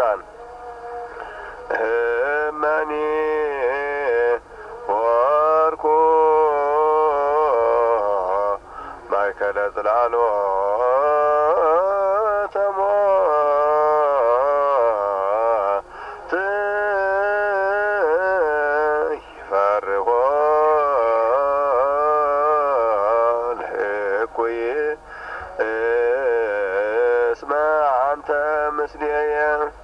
ቅዱሳን እመኒ ወርኩ ማእከለ ጽላሎተ ሞት ይፈርሆ ለእኩይ እስመ አንተ ምስሌየ